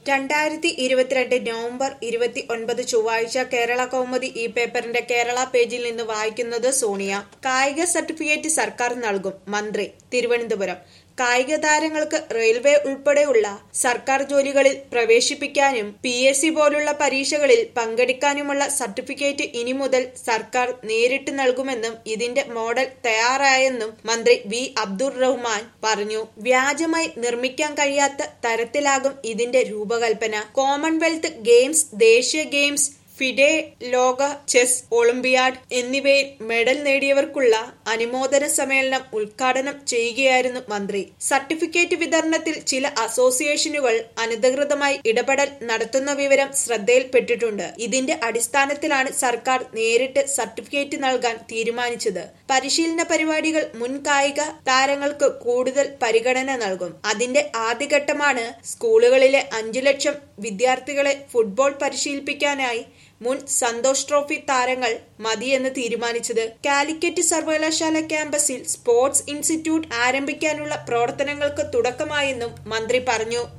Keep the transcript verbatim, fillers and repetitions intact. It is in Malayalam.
രണ്ടായിരത്തി ഇരുപത്തിരണ്ട് നവംബർ ഇരുപത്തി ഒൻപത് ചൊവ്വാഴ്ച കേരള കൗമുദി ഈ പേപ്പറിന്റെ കേരള പേജിൽ നിന്ന് വായിക്കുന്നത് സോണിയ. കായിക സർട്ടിഫിക്കറ്റ് സർക്കാർ നൽകും മന്ത്രി തിരുവനന്തപുരം. കായിക താരങ്ങൾക്ക് റെയിൽവേ ഉൾപ്പെടെയുള്ള സർക്കാർ ജോലികളിൽ പ്രവേശിപ്പിക്കാനും പി എസ് സി പോലുള്ള പരീക്ഷകളിൽ പങ്കെടുക്കാനുമുള്ള സർട്ടിഫിക്കറ്റ് ഇനി മുതൽ സർക്കാർ നേരിട്ട് നൽകുമെന്നും ഇതിന്റെ മോഡൽ തയ്യാറായെന്നും മന്ത്രി വി അബ്ദുൾ റഹ്മാൻ പറഞ്ഞു. വ്യാജമായി നിർമ്മിക്കാൻ കഴിയാത്ത തരത്തിലാകും ഇതിന്റെ രൂപകൽപ്പന. കോമൺവെൽത്ത് ഗെയിംസ്, ദേശീയ ഗെയിംസ്, ഫിഡെ ലോക ചെസ് ഒളിമ്പിയാഡ് എന്നിവയിൽ മെഡൽ നേടിയവർക്കുള്ള അനുമോദന സമ്മേളനം ഉദ്ഘാടനം ചെയ്യുകയായിരുന്നു മന്ത്രി. സർട്ടിഫിക്കറ്റ് വിതരണത്തിൽ ചില അസോസിയേഷനുകൾ അനധികൃതമായി ഇടപെടൽ നടത്തുന്ന വിവരം ശ്രദ്ധയിൽപ്പെട്ടിട്ടുണ്ട്. ഇതിന്റെ അടിസ്ഥാനത്തിലാണ് സർക്കാർ നേരിട്ട് സർട്ടിഫിക്കറ്റ് നൽകാൻ തീരുമാനിച്ചത്. പരിശീലന പരിപാടികൾ മുൻ കായിക താരങ്ങൾക്ക് കൂടുതൽ പരിഗണന നൽകും. അതിന്റെ ആദ്യഘട്ടമാണ് സ്കൂളുകളിലെ അഞ്ചു ലക്ഷം വിദ്യാർത്ഥികളെ ഫുട്ബോൾ പരിശീലിപ്പിക്കാനായി മുൻ സന്തോഷ് ട്രോഫി താരങ്ങൾ മതിയെന്ന് തീരുമാനിച്ചത്. കാലിക്കറ്റ് സർവകലാശാല ക്യാമ്പസിൽ സ്പോർട്സ് ഇൻസ്റ്റിറ്റ്യൂട്ട് ആരംഭിക്കാനുള്ള പ്രവർത്തനങ്ങൾക്ക് തുടക്കമായെന്നും മന്ത്രി പറഞ്ഞു.